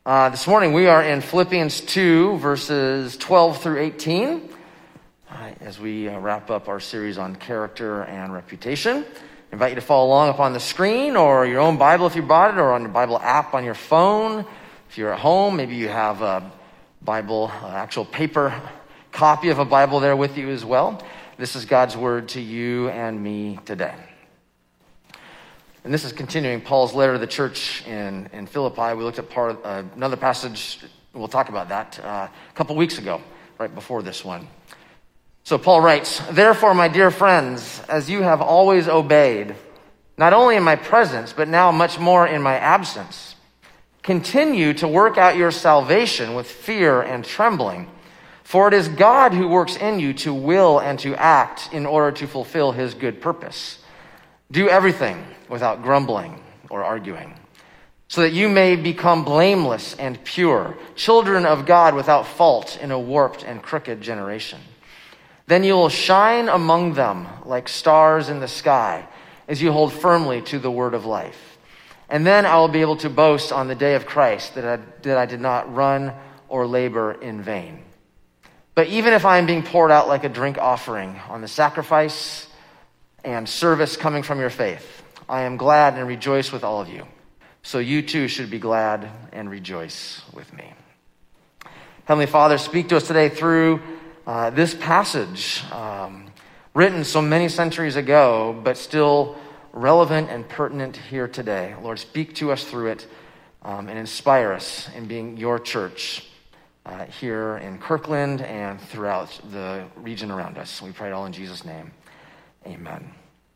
This morning we are in Philippians 2, verses 12 through 18, as we wrap up our series on character and reputation. I invite you to follow along up on the screen or your own Bible if you bought it, or on your Bible app on your phone. If you're at home, maybe you have a Bible, actual paper copy of a Bible there with you as well. This is God's word to you and me today. And this is continuing Paul's letter to the church in Philippi. We looked at another passage. We'll talk about that a couple weeks ago, right before this one. So Paul writes, "Therefore, my dear friends, as you have always obeyed, not only in my presence, but now much more in my absence, continue to work out your salvation with fear and trembling. For it is God who works in you to will and to act in order to fulfill his good purpose. Do everything without grumbling or arguing, so that you may become blameless and pure, children of God without fault in a warped and crooked generation. Then you will shine among them like stars in the sky as you hold firmly to the word of life. And then I will be able to boast on the day of Christ that I did not run or labor in vain. But even if I am being poured out like a drink offering on the sacrifice and service coming from your faith, I am glad and rejoice with all of you. So you too should be glad and rejoice with me." Heavenly Father, speak to us today through this passage, written so many centuries ago, but still relevant and pertinent here today. Lord, speak to us through it and inspire us in being your church here in Kirkland and throughout the region around us. We pray it all in Jesus' name. Amen.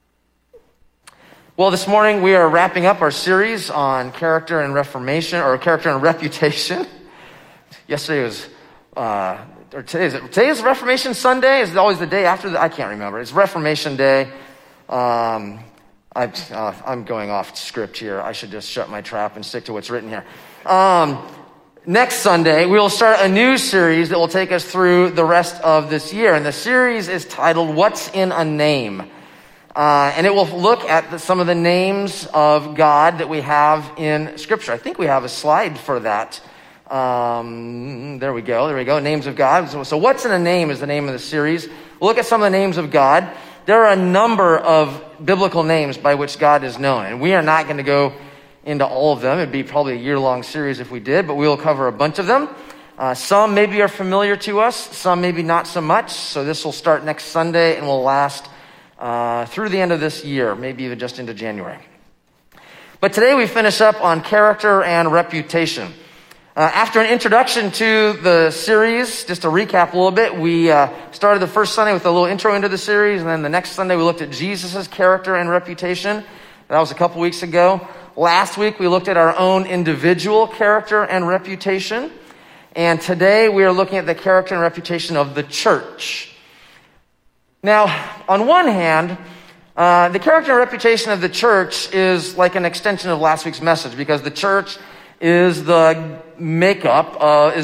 Well, this morning we are wrapping up our series on character and reformation, or character and reputation. Yesterday was, or today is Reformation Sunday? Is it always the day after? I can't remember. It's Reformation Day. I'm going off script here. I should just shut my trap and stick to what's written here. Next Sunday, we will start a new series that will take us through the rest of this year. And the series is titled, What's in a Name? And it will look at some of the names of God that we have in Scripture. I think we have a slide for that. There we go. Names of God. So What's in a Name is the name of the series. We'll look at some of the names of God. There are a number of biblical names by which God is known. And we are not going to go into all of them. It'd be probably a year-long series if we did, but we'll cover a bunch of them. Some maybe are familiar to us, some maybe not so much. So this will start next Sunday and will last through the end of this year, maybe even just into January. But today we finish up on character and reputation. After an introduction to the series, just to recap a little bit, we started the first Sunday with a little intro into the series, and then the next Sunday we looked at Jesus' character and reputation. That was a couple weeks ago. Last week we looked at our own individual character and reputation. And today we are looking at the character and reputation of the church. Now, on one hand, the character and reputation of the church is like an extension of last week's message, because the church is made up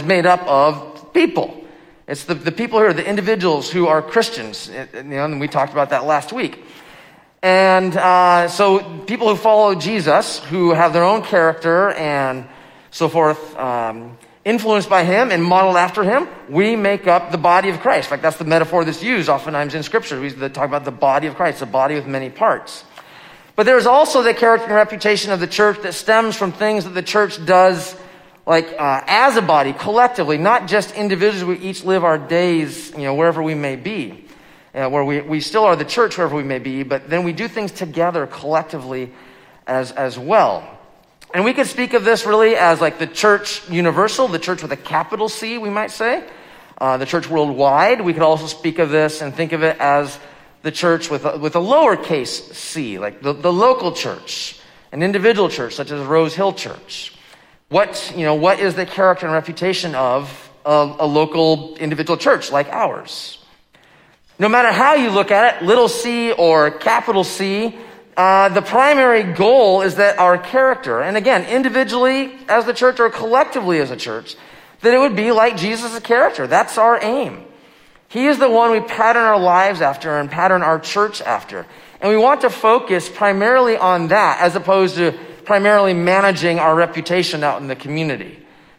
of people. It's the people here, the individuals who are Christians. And we talked about that last week. And so people who follow Jesus, who have their own character and so forth, influenced by him and modeled after him, we make up the body of Christ. In fact, that's the metaphor that's used oftentimes in Scripture. We talk about the body of Christ, a body with many parts. But there's also the character and reputation of the church that stems from things that the church does, like as a body, collectively, not just individually. We each live our days, wherever we may be, where we still are the church wherever we may be, but then we do things together collectively as well. And we could speak of this really as like the church universal, the church with a capital C, we might say, the church worldwide. We could also speak of this and think of it as the church with a lowercase c, like the local church, an individual church such as Rose Hill Church. What is the character and reputation of a local individual church like ours? No matter how you look at it, little c or capital C, the primary goal is that our character, and again, individually as the church or collectively as a church, that it would be like Jesus' character. That's our aim. He is the one we pattern our lives after and pattern our church after. And we want to focus primarily on that as opposed to primarily managing our reputation out in the community.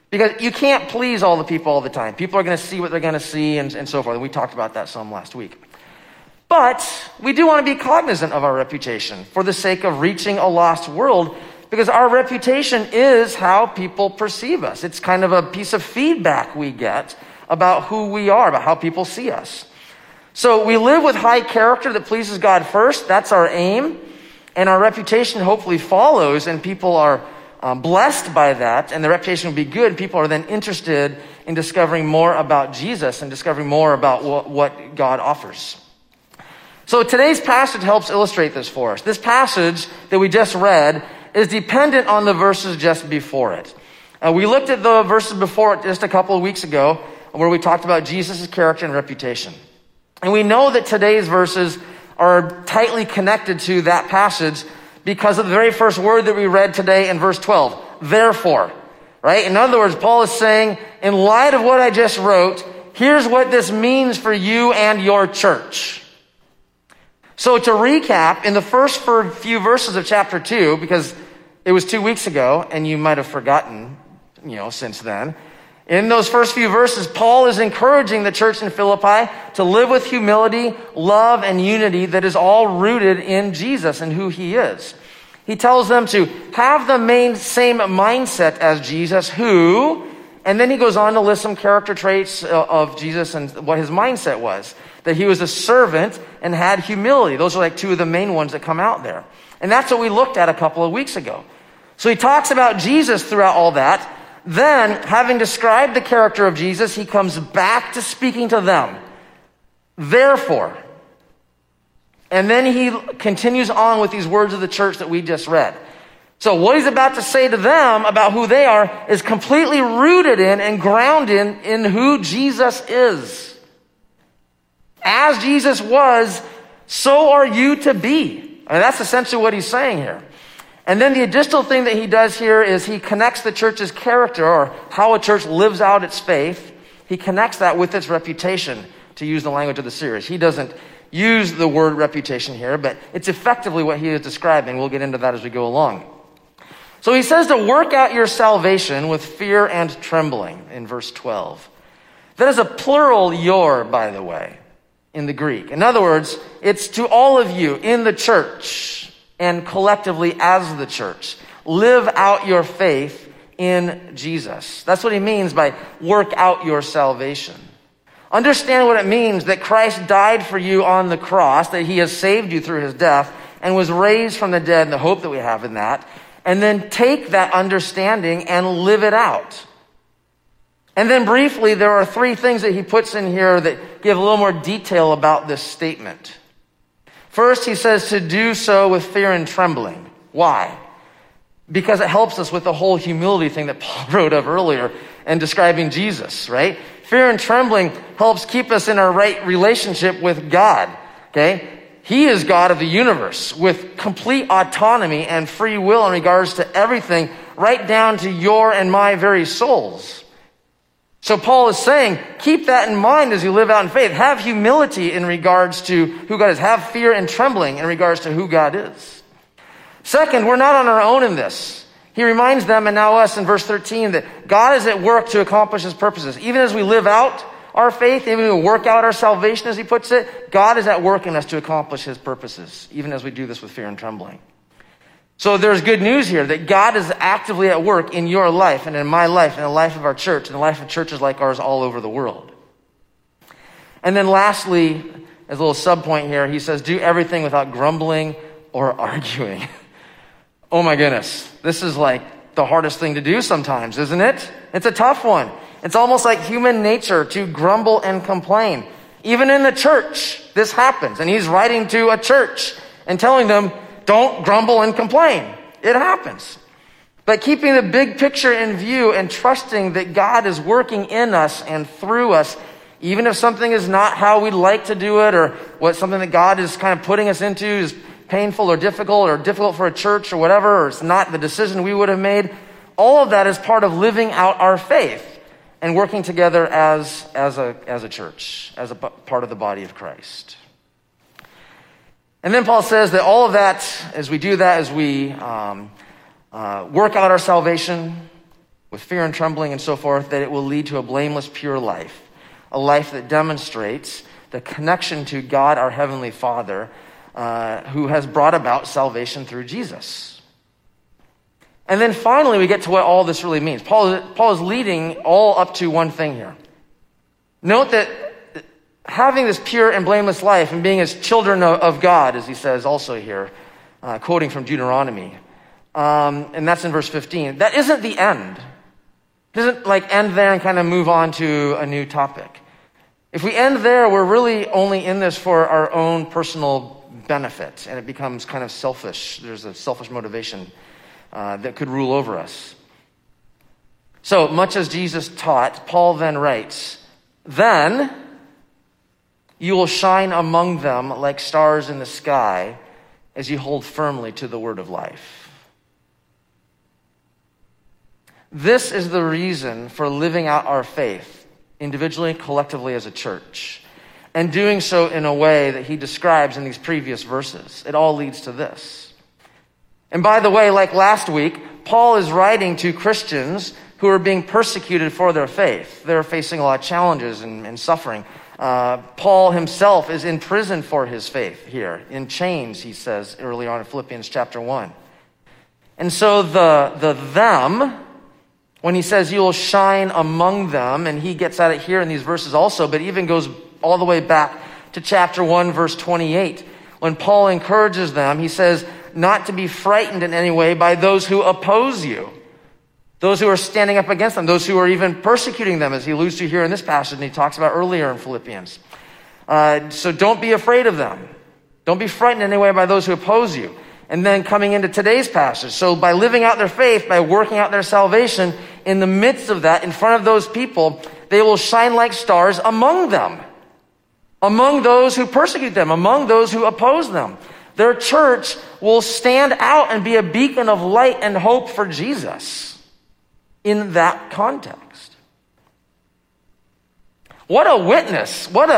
Because you can't please all the people all the time. People are going to see what they're going to see and so forth. And we talked about that some last week. But we do want to be cognizant of our reputation for the sake of reaching a lost world, because our reputation is how people perceive us. It's kind of a piece of feedback we get about who we are, about how people see us. So we live with high character that pleases God first. That's our aim. And our reputation hopefully follows, and people are blessed by that, and the reputation will be good. People are then interested in discovering more about Jesus and discovering more about what God offers. So today's passage helps illustrate this for us. This passage that we just read is dependent on the verses just before it. We looked at the verses before it just a couple of weeks ago, where we talked about Jesus' character and reputation. And we know that today's verses are tightly connected to that passage because of the very first word that we read today in verse 12, therefore, right? In other words, Paul is saying, in light of what I just wrote, here's what this means for you and your church. So to recap, in the first few verses of chapter 2, because it was 2 weeks ago, and you might have forgotten, since then, in those first few verses, Paul is encouraging the church in Philippi to live with humility, love, and unity that is all rooted in Jesus and who he is. He tells them to have the same mindset as Jesus, and then he goes on to list some character traits of Jesus and what his mindset was. That he was a servant and had humility. Those are like two of the main ones that come out there. And that's what we looked at a couple of weeks ago. So he talks about Jesus throughout all that. Then, having described the character of Jesus, he comes back to speaking to them. Therefore. And then he continues on with these words of the church that we just read. So what he's about to say to them about who they are is completely rooted in and grounded in who Jesus is. As Jesus was, so are you to be. I mean, that's essentially what he's saying here. And then the additional thing that he does here is he connects the church's character, or how a church lives out its faith. He connects that with its reputation, to use the language of the series. He doesn't use the word reputation here, but it's effectively what he is describing. We'll get into that as we go along. So he says to work out your salvation with fear and trembling in verse 12. That is a plural your, by the way, in the Greek. In other words, it's to all of you in the church and collectively as the church. Live out your faith in Jesus. That's what he means by work out your salvation. Understand what it means that Christ died for you on the cross, that he has saved you through his death and was raised from the dead, and the hope that we have in that. And then take that understanding and live it out. And then briefly, there are 3 things that he puts in here that give a little more detail about this statement. First, he says to do so with fear and trembling. Why? Because it helps us with the whole humility thing that Paul wrote of earlier and describing Jesus, right? Fear and trembling helps keep us in our right relationship with God, okay? He is God of the universe with complete autonomy and free will in regards to everything, right down to your and my very souls. So Paul is saying, keep that in mind as you live out in faith. Have humility in regards to who God is. Have fear and trembling in regards to who God is. Second, we're not on our own in this. He reminds them, and now us in verse 13, that God is at work to accomplish his purposes. Even as we live out our faith, even as we work out our salvation, as he puts it, God is at work in us to accomplish his purposes, even as we do this with fear and trembling. So there's good news here that God is actively at work in your life and in my life and the life of our church and the life of churches like ours all over the world. And then lastly, as a little subpoint here, he says, do everything without grumbling or arguing. Oh my goodness. This is like the hardest thing to do sometimes, isn't it? It's a tough one. It's almost like human nature to grumble and complain. Even in the church, this happens. And he's writing to a church and telling them, don't grumble and complain. It happens. But keeping the big picture in view and trusting that God is working in us and through us, even if something is not how we'd like to do it, or something that God is kind of putting us into is painful or difficult for a church or whatever, or it's not the decision we would have made. All of that is part of living out our faith and working together as a church, as a part of the body of Christ. And then Paul says that all of that, as we do that, as we work out our salvation, with fear and trembling and so forth, that it will lead to a blameless, pure life, a life that demonstrates the connection to God, our Heavenly Father, who has brought about salvation through Jesus. And then finally, we get to what all this really means. Paul is leading all up to one thing here. Note that having this pure and blameless life and being as children of God, as he says also here, quoting from Deuteronomy, and that's in verse 15, that isn't the end. It doesn't like end there and kind of move on to a new topic. If we end there, we're really only in this for our own personal benefit, and it becomes kind of selfish. There's a selfish motivation that could rule over us. So much as Jesus taught, Paul then writes, "Then you will shine among them like stars in the sky as you hold firmly to the word of life." This is the reason for living out our faith, individually, collectively as a church, and doing so in a way that he describes in these previous verses. It all leads to this. And by the way, like last week, Paul is writing to Christians who are being persecuted for their faith. They're facing a lot of challenges and suffering. Paul himself is in prison for his faith here, in chains, he says early on in Philippians chapter 1. And so the them, when he says you will shine among them, and he gets at it here in these verses also, but even goes all the way back to chapter 1, verse 28. When Paul encourages them, he says not to be frightened in any way by those who oppose you, those who are standing up against them, those who are even persecuting them, as he alludes to here in this passage and he talks about earlier in Philippians. So don't be afraid of them. Don't be frightened in any way by those who oppose you. And then coming into today's passage, so by living out their faith, by working out their salvation, in the midst of that, in front of those people, they will shine like stars among them, among those who persecute them, among those who oppose them. Their church will stand out and be a beacon of light and hope for Jesus in that context. What a witness. What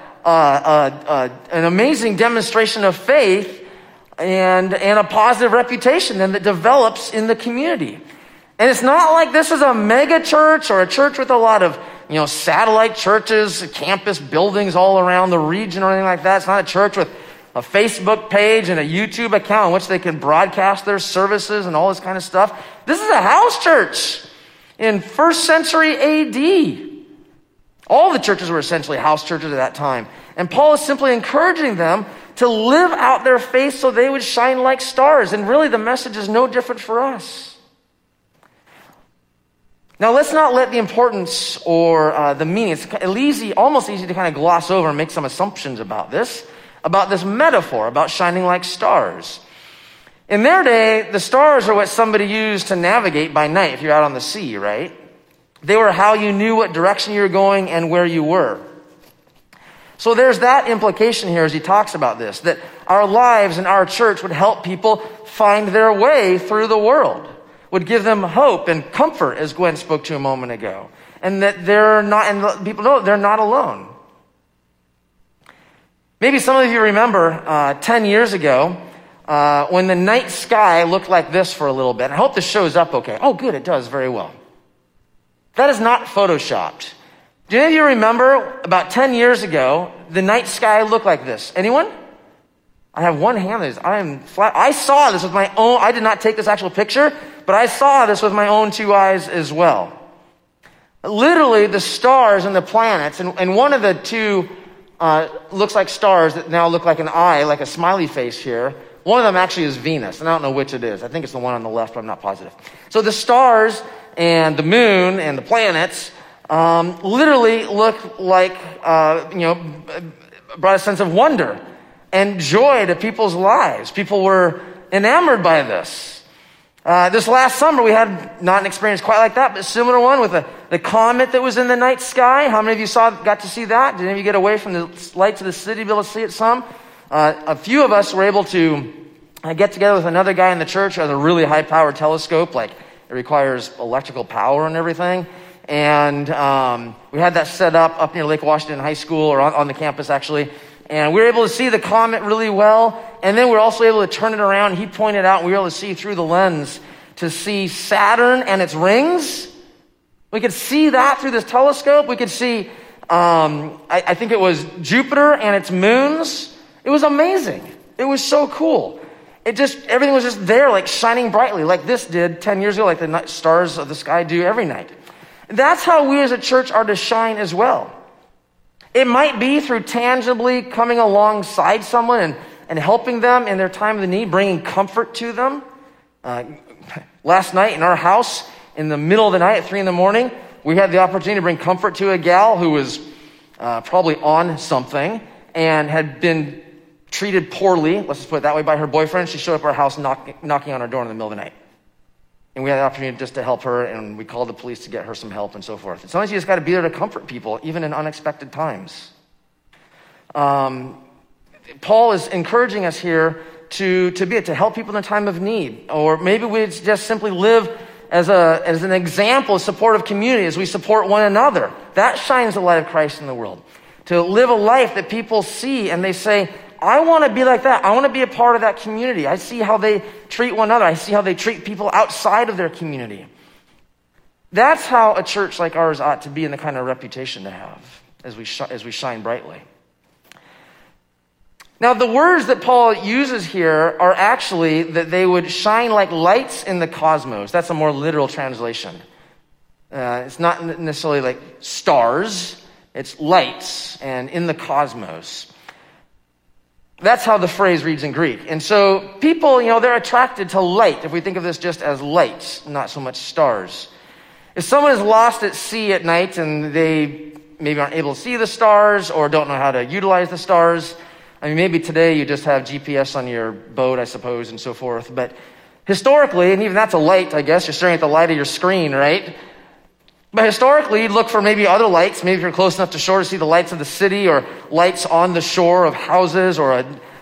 an amazing demonstration of faith and a positive reputation then that develops in the community. And it's not like this is a mega church or a church with a lot of, satellite churches, campus buildings all around the region or anything like that. It's not a church with a Facebook page and a YouTube account in which they can broadcast their services and all this kind of stuff. This is a house church in 1st century AD. All the churches were essentially house churches at that time. And Paul is simply encouraging them to live out their faith so they would shine like stars. And really the message is no different for us. Now let's not let the importance or the meaning, it's almost easy to kind of gloss over and make some assumptions about this metaphor, about shining like stars. In their day, the stars are what somebody used to navigate by night if you're out on the sea, right? They were how you knew what direction you were going and where you were. So there's that implication here as he talks about this, that our lives and our church would help people find their way through the world, would give them hope and comfort, as Gwen spoke to a moment ago, and that they're not, and people know they're not alone. Maybe some of you remember 10 years ago when the night sky looked like this for a little bit. I hope this shows up okay. Oh, good, it does very well. That is not photoshopped. Do any of you remember about 10 years ago, the night sky looked like this? Anyone? I have one hand. I saw this with my own, I did not take this actual picture, but I saw this with my own two eyes as well. Literally, the stars and the planets, and one of the two looks like stars that now look like an eye, like a smiley face here. One of them actually is Venus, and I don't know which it is. I think it's the one on the left, but I'm not positive. So the stars and the moon and the planets literally look like, brought a sense of wonder and joy to people's lives. People were enamored by this. This last summer, we had not an experience quite like that, but a similar one with the comet that was in the night sky. How many of you got to see that? Did any of you get away from the lights of the city to be able to see it some? A few of us were able to get together with another guy in the church who has a really high-powered telescope, like it requires electrical power and everything. And we had that set up near Lake Washington High School, or on the campus actually. And we were able to see the comet really well. And then we were also able to turn it around. He pointed out, we were able to see through the lens to see Saturn and its rings We could see that through this telescope. We could see, I think it was Jupiter and its moons. It was amazing. It was so cool. Everything was just there, like shining brightly, like this did 10 years ago, like the stars of the sky do every night. That's how we as a church are to shine as well. It might be through tangibly coming alongside someone and helping them in their time of need, bringing comfort to them. Last night in our house, in the middle of the night at 3 a.m, we had the opportunity to bring comfort to a gal who was probably on something and had been treated poorly, let's just put it that way, by her boyfriend. She showed up at our house knocking on our door in the middle of the night. And we had the opportunity just to help her, and we called the police to get her some help and so forth. And sometimes you just got to be there to comfort people, even in unexpected times. Paul is encouraging us here to help people in a time of need. Or maybe we just simply live as an example, a supportive community, as we support one another. That shines the light of Christ in the world. To live a life that people see and they say, I want to be like that. I want to be a part of that community. I see how they treat one another. I see how they treat people outside of their community. That's how a church like ours ought to be, and the kind of reputation to have as we shine brightly. Now, the words that Paul uses here are actually that they would shine like lights in the cosmos. That's a more literal translation. It's not necessarily like stars. It's lights and in the cosmos. That's how the phrase reads in Greek. And so people, they're attracted to light. If we think of this just as lights, not so much stars. If someone is lost at sea at night and they maybe aren't able to see the stars or don't know how to utilize the stars, maybe today you just have GPS on your boat, I suppose, and so forth. But historically, and even that's a light, I guess, you're staring at the light of your screen, right? But historically, you'd look for maybe other lights. Maybe if you're close enough to shore to see the lights of the city or lights on the shore of houses or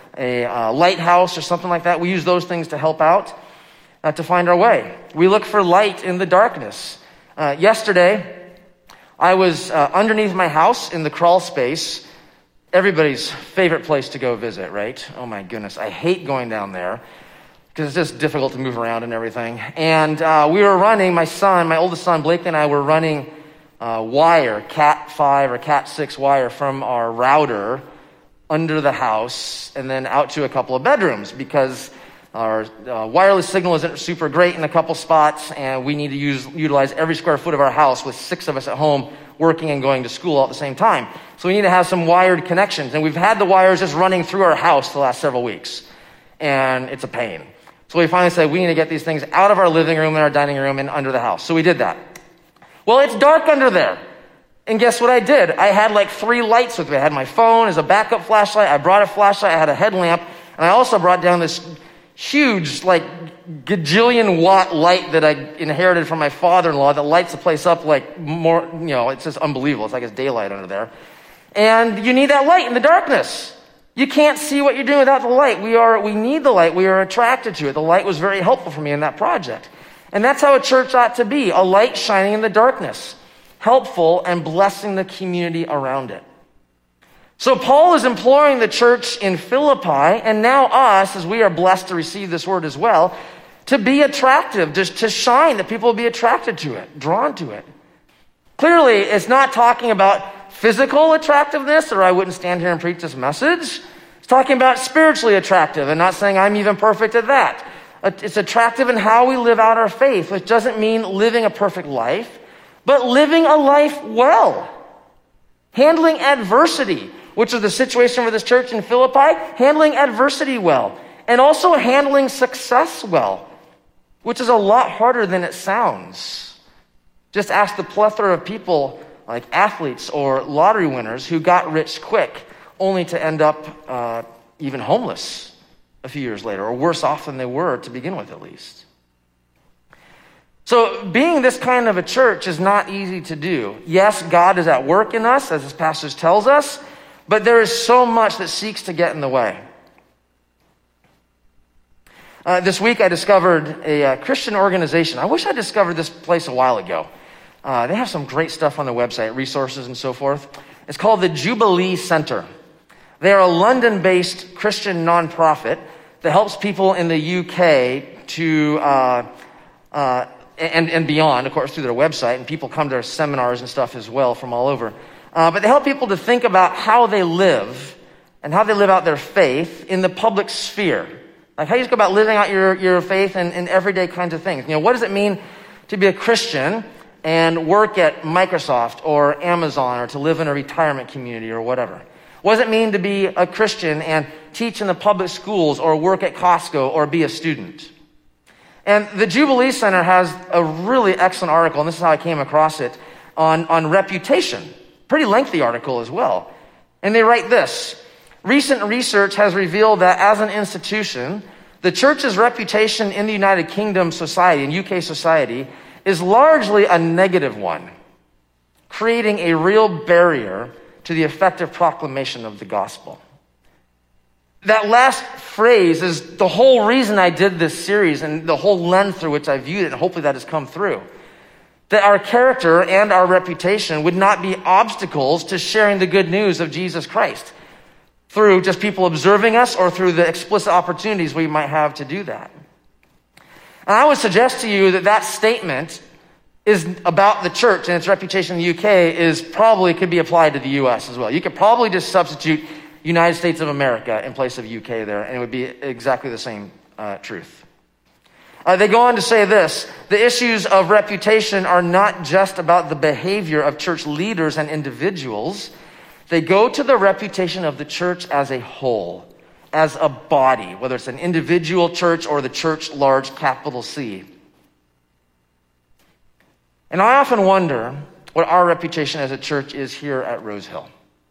a lighthouse or something like that. We use those things to help out, to find our way. We look for light in the darkness. Yesterday, I was underneath my house in the crawl space. Everybody's favorite place to go visit, right? Oh my goodness, I hate going down there because it's just difficult to move around and everything. And we were running, my oldest son, Blake, and I were running wire, Cat 5 or Cat 6 wire from our router under the house and then out to a couple of bedrooms because our wireless signal isn't super great in a couple spots, and we need to utilize every square foot of our house with 6 of us at home working and going to school all at the same time. So we need to have some wired connections. And we've had the wires just running through our house the last several weeks, and it's a pain. So we finally said, we need to get these things out of our living room and our dining room and under the house. So we did that. Well, it's dark under there. And guess what I did? I had like 3 lights with me. I had my phone as a backup flashlight. I brought a flashlight. I had a headlamp. And I also brought down this huge, like, gajillion watt light that I inherited from my father-in-law that lights the place up like more, it's just unbelievable. It's like it's daylight under there. And you need that light in the darkness. You can't see what you're doing without the light. We need the light. We are attracted to it. The light was very helpful for me in that project. And that's how a church ought to be, a light shining in the darkness, helpful and blessing the community around it. So Paul is imploring the church in Philippi, and now us, as we are blessed to receive this word as well, to be attractive, just to shine, that people will be attracted to it, drawn to it. Clearly, it's not talking about physical attractiveness, or I wouldn't stand here and preach this message. It's talking about spiritually attractive, and not saying I'm even perfect at that. It's attractive in how we live out our faith, which doesn't mean living a perfect life, but living a life well. Handling adversity, which is the situation for this church in Philippi, handling adversity well, and also handling success well, which is a lot harder than it sounds. Just ask the plethora of people like athletes or lottery winners who got rich quick only to end up even homeless a few years later, or worse off than they were to begin with, at least. So being this kind of a church is not easy to do. Yes, God is at work in us, as this passage tells us, but there is so much that seeks to get in the way. This week I discovered a Christian organization. I wish I discovered this place a while ago. They have some great stuff on their website, resources and so forth. It's called the Jubilee Center. They are a London-based Christian nonprofit that helps people in the UK to and beyond, of course, through their website, and people come to their seminars and stuff as well from all over. But they help people to think about how they live and how they live out their faith in the public sphere. Like how you just go about living out your faith in everyday kinds of things. What does it mean to be a Christian and work at Microsoft or Amazon or to live in a retirement community or whatever? What does it mean to be a Christian and teach in the public schools or work at Costco or be a student? And the Jubilee Center has a really excellent article, and this is how I came across it, on reputation. Pretty lengthy article as well. And they write this: recent research has revealed that as an institution, the church's reputation in the United Kingdom society, in UK society, is largely a negative one, creating a real barrier to the effective proclamation of the gospel. That last phrase is the whole reason I did this series and the whole lens through which I viewed it, and hopefully that has come through. That our character and our reputation would not be obstacles to sharing the good news of Jesus Christ through just people observing us or through the explicit opportunities we might have to do that. And I would suggest to you that that statement is about the church and its reputation in the UK could be applied to the US as well. You could probably just substitute United States of America in place of UK there, and it would be exactly the same truth. They go on to say this: the issues of reputation are not just about the behavior of church leaders and individuals. They go to the reputation of the church as a whole, as a body, whether it's an individual church or the church large, capital C. And I often wonder what our reputation as a church is here at Rose Hill.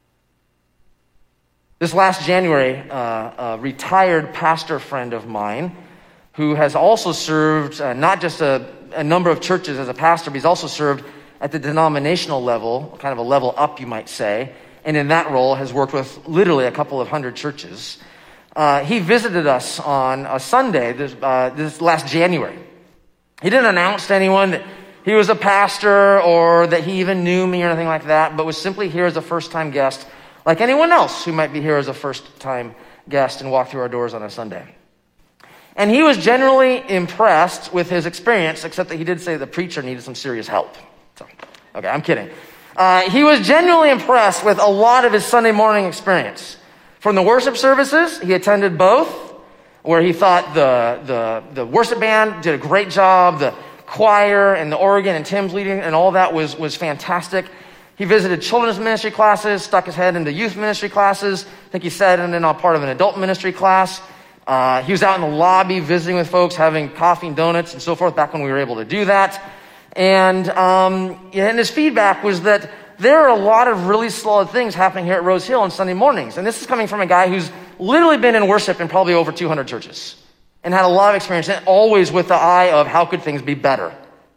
This last January, a retired pastor friend of mine who has also served not just a number of churches as a pastor, but he's also served at the denominational level, kind of a level up, you might say, and in that role has worked with literally a couple of hundred churches. He visited us on a Sunday this last January. He didn't announce to anyone that he was a pastor or that he even knew me or anything like that, but was simply here as a first-time guest, like anyone else who might be here as a first-time guest and walk through our doors on a Sunday. And he was generally impressed with his experience, except that he did say the preacher needed some serious help. So, okay, I'm kidding. He was genuinely impressed with a lot of his Sunday morning experience. From the worship services, he attended both, where he thought the worship band did a great job, the choir and the organ and Tim's leading and all that was fantastic. He visited children's ministry classes, stuck his head into youth ministry classes. I think he sat in and part of an adult ministry class. He was out in the lobby visiting with folks, having coffee and donuts and so forth, back when we were able to do that. And his feedback was that there are a lot of really solid things happening here at Rose Hill on Sunday mornings. And this is coming from a guy who's literally been in worship in probably over 200 churches and had a lot of experience, and always with the eye of how could things be better.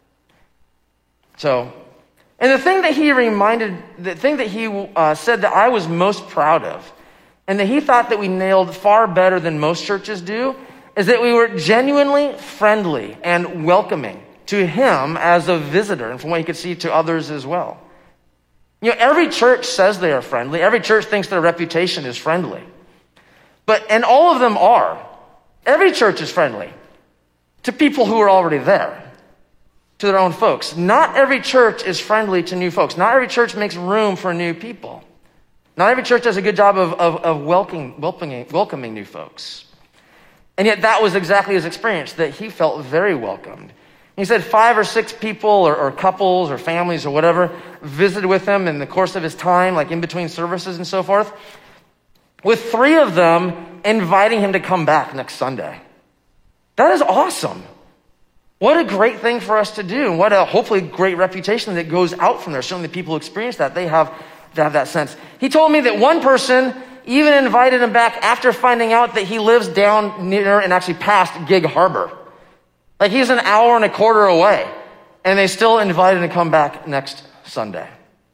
So, and the thing that he said that I was most proud of, and that he thought that we nailed far better than most churches do, is that we were genuinely friendly and welcoming to him as a visitor, and from what he could see to others as well. Every church says they are friendly. Every church thinks their reputation is friendly. And all of them are. Every church is friendly to people who are already there, to their own folks. Not every church is friendly to new folks. Not every church makes room for new people. Not every church does a good job of welcoming new folks. And yet that was exactly his experience, that he felt very welcomed. He said 5 or 6 people or couples or families or whatever visited with him in the course of his time, like in between services and so forth, with 3 of them inviting him to come back next Sunday. That is awesome. What a great thing for us to do, and what a hopefully great reputation that goes out from there. Certainly the people who experience that, they have that sense. He told me that one person even invited him back after finding out that he lives down near and actually past Gig Harbor. Like he's an hour and a quarter away, and they still invited him to come back next Sunday.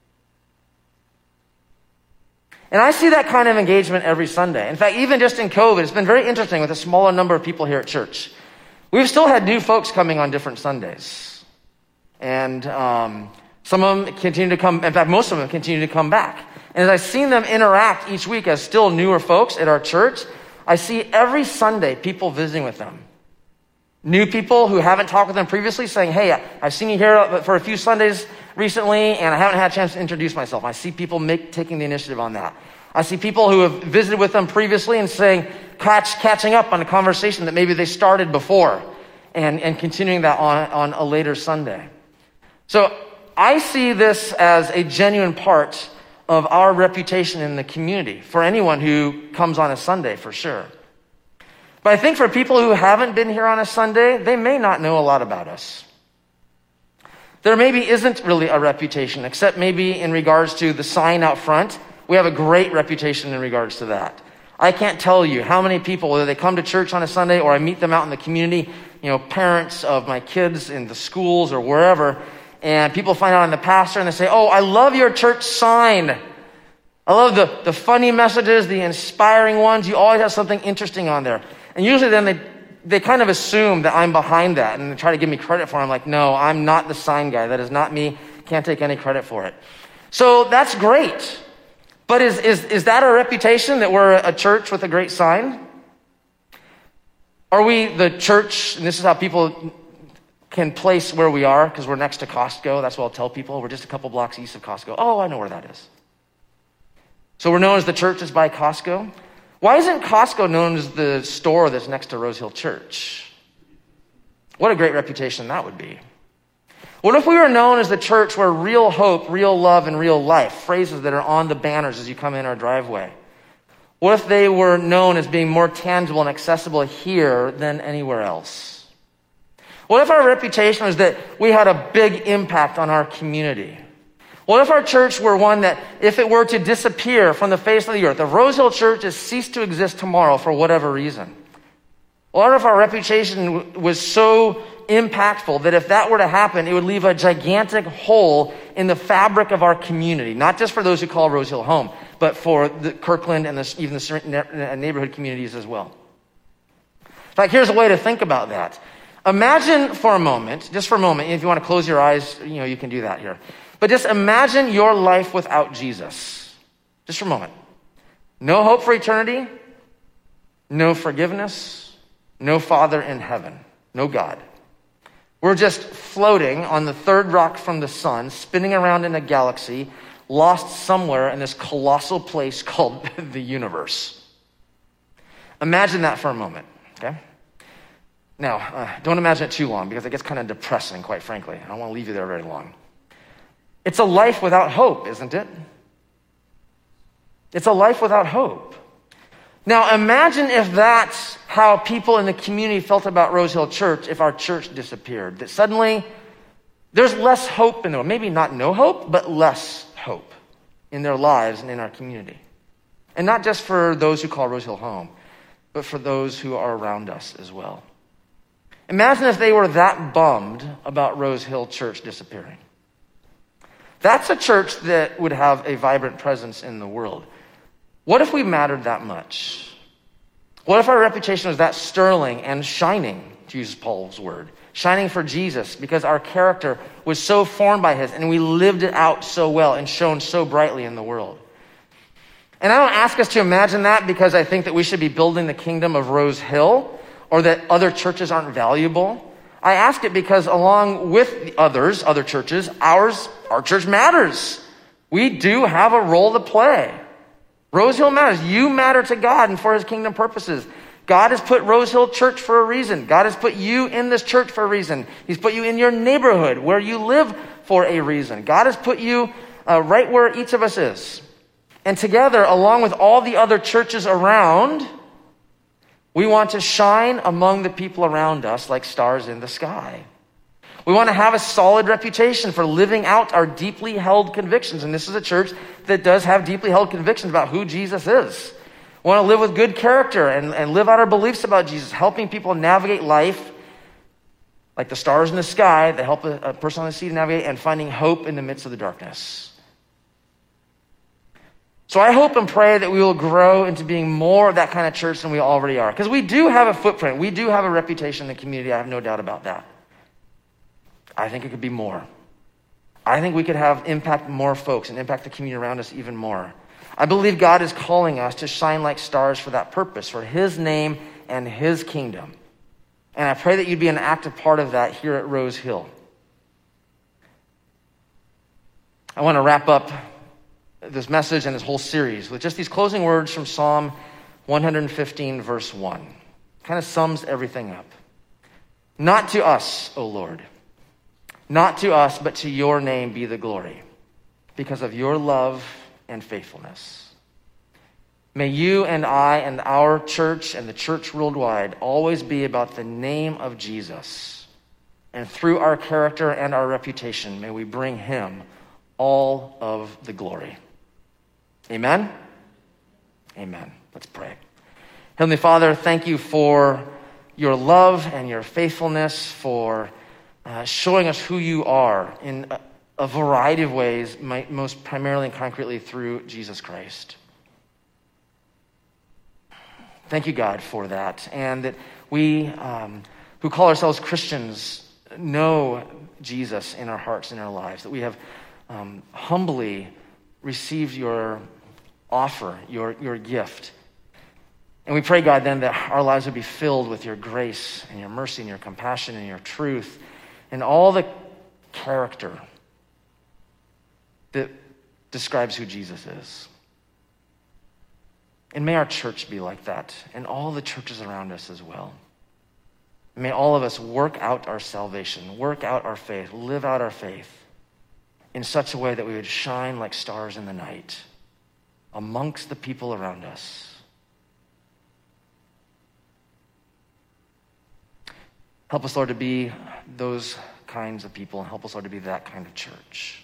And I see that kind of engagement every Sunday. In fact, even just in COVID, it's been very interesting with a smaller number of people here at church. We've still had new folks coming on different Sundays. And some of them continue to come. In fact, most of them continue to come back. And as I've seen them interact each week as still newer folks at our church, I see every Sunday people visiting with them. New people who haven't talked with them previously saying, hey, I've seen you here for a few Sundays recently, and I haven't had a chance to introduce myself. I see people taking the initiative on that. I see people who have visited with them previously and saying, catching up on a conversation that maybe they started before and continuing that on a later Sunday. So I see this as a genuine part of our reputation in the community for anyone who comes on a Sunday, for sure. But I think for people who haven't been here on a Sunday, they may not know a lot about us. There maybe isn't really a reputation, except maybe in regards to the sign out front. We have a great reputation in regards to that. I can't tell you how many people, whether they come to church on a Sunday or I meet them out in the community, parents of my kids in the schools or wherever, and people find out I'm the pastor and they say, oh, I love your church sign. I love the funny messages, the inspiring ones. You always have something interesting on there. And usually then they kind of assume that I'm behind that and they try to give me credit for it. I'm like, no, I'm not the sign guy. That is not me. Can't take any credit for it. So that's great. But is that our reputation, that we're a church with a great sign? Are we the church, and this is how people can place where we are, because we're next to Costco. That's what I'll tell people. We're just a couple blocks east of Costco. Oh, I know where that is. So we're known as the church that's by Costco. Why isn't Costco known as the store that's next to Rose Hill Church? What a great reputation that would be. What if we were known as the church where real hope, real love, and real life, phrases that are on the banners as you come in our driveway, what if they were known as being more tangible and accessible here than anywhere else? What if our reputation was that we had a big impact on our community? What if our church were one that, if it were to disappear from the face of the earth, if Rose Hill Church has ceased to exist tomorrow for whatever reason? What if our reputation was so impactful that if that were to happen, it would leave a gigantic hole in the fabric of our community, not just for those who call Rose Hill home, but for the Kirkland and even the neighborhood communities as well. In fact, here's a way to think about that. Imagine for a moment, just for a moment, if you want to close your eyes, you can do that here. But just imagine your life without Jesus. Just for a moment. No hope for eternity, no forgiveness, no Father in heaven, no God. We're just floating on the third rock from the sun, spinning around in a galaxy, lost somewhere in this colossal place called the universe. Imagine that for a moment, okay? Now, don't imagine it too long because it gets kind of depressing, quite frankly. I don't want to leave you there very long. It's a life without hope, isn't it? It's a life without hope. Now, imagine if that's how people in the community felt about Rose Hill Church if our church disappeared. That suddenly there's less hope in the world. Maybe not no hope, but less hope in their lives and in our community. And not just for those who call Rose Hill home, but for those who are around us as well. Imagine if they were that bummed about Rose Hill Church disappearing. That's a church that would have a vibrant presence in the world. What if we mattered that much? What if our reputation was that sterling and shining, to use Paul's word, shining for Jesus because our character was so formed by his and we lived it out so well and shone so brightly in the world? And I don't ask us to imagine that because I think that we should be building the kingdom of Rose Hill or that other churches aren't valuable. I ask it because along with the other churches, our church matters. We do have a role to play. Rose Hill matters. You matter to God and for his kingdom purposes. God has put Rose Hill Church for a reason. God has put you in this church for a reason. He's put you in your neighborhood where you live for a reason. God has put you right where each of us is. And together, along with all the other churches around, we want to shine among the people around us like stars in the sky. We want to have a solid reputation for living out our deeply held convictions. And this is a church that does have deeply held convictions about who Jesus is. We want to live with good character and live out our beliefs about Jesus, helping people navigate life like the stars in the sky that help a person on the sea to navigate, and finding hope in the midst of the darkness. So I hope and pray that we will grow into being more of that kind of church than we already are. Because we do have a footprint. We do have a reputation in the community. I have no doubt about that. I think it could be more. I think we could have impact more folks and impact the community around us even more. I believe God is calling us to shine like stars for that purpose, for his name and his kingdom. And I pray that you'd be an active part of that here at Rose Hill. I want to wrap up this message and this whole series with just these closing words from Psalm 115, verse 1. Kind of sums everything up. Not to us, O Lord, not to us, but to your name be the glory, because of your love and faithfulness. May you and I and our church and the church worldwide always be about the name of Jesus. And through our character and our reputation, may we bring him all of the glory. Amen? Amen. Let's pray. Heavenly Father, thank you for your love and your faithfulness, for showing us who you are in a variety of ways, most primarily and concretely through Jesus Christ. Thank you, God, for that. And that we who call ourselves Christians know Jesus in our hearts and our lives, that we have humbly received your offer, your gift. And we pray, God, then that our lives would be filled with your grace and your mercy and your compassion and your truth and all the character that describes who Jesus is. And may our church be like that, and all the churches around us as well. May all of us work out our salvation, work out our faith, live out our faith in such a way that we would shine like stars in the night amongst the people around us. Help us, Lord, to be those kinds of people, and help us, Lord, to be that kind of church.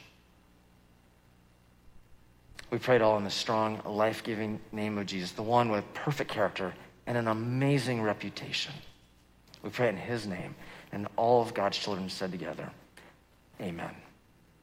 We pray it all in the strong, life-giving name of Jesus, the one with perfect character and an amazing reputation. We pray it in his name, and all of God's children said together, amen.